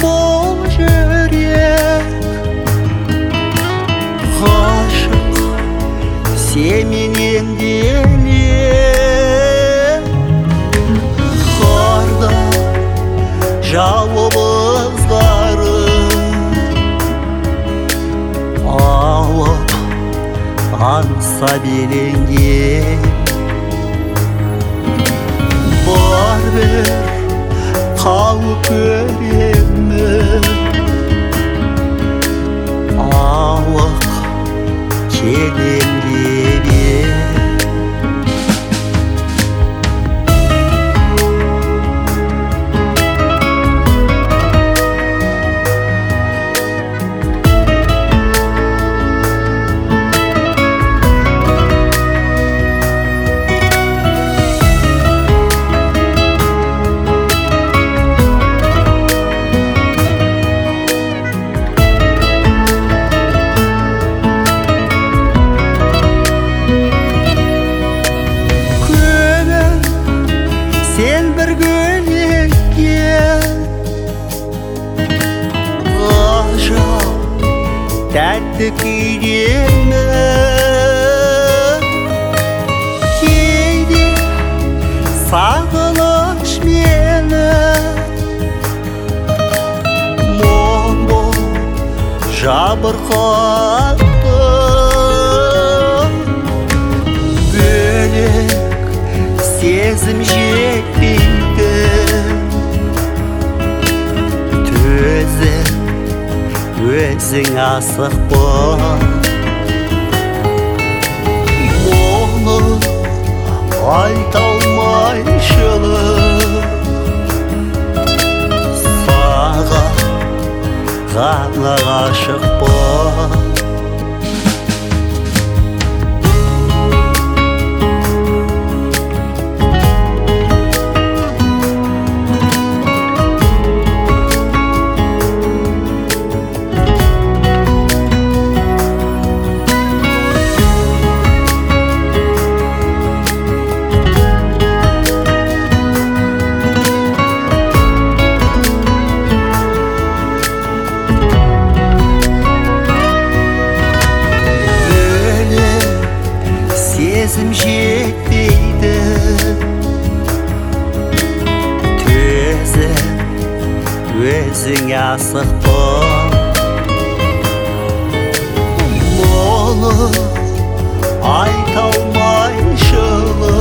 бұл жүрек ғашық семенен деле қарда жалбыздары алып аңса беленген бар бір қалып көремін ауық келем деп сен бір гүлден ғажап тәтті күйдемін кейде сағыныш мені мұң болып жабырқатты бөлек сезім жетпейді төзіп өзің асықпа оны айта алмай шығып саған ғана ғашықпа сезім жетпейді төзіп өзің асықпа мұны айта алмай шығып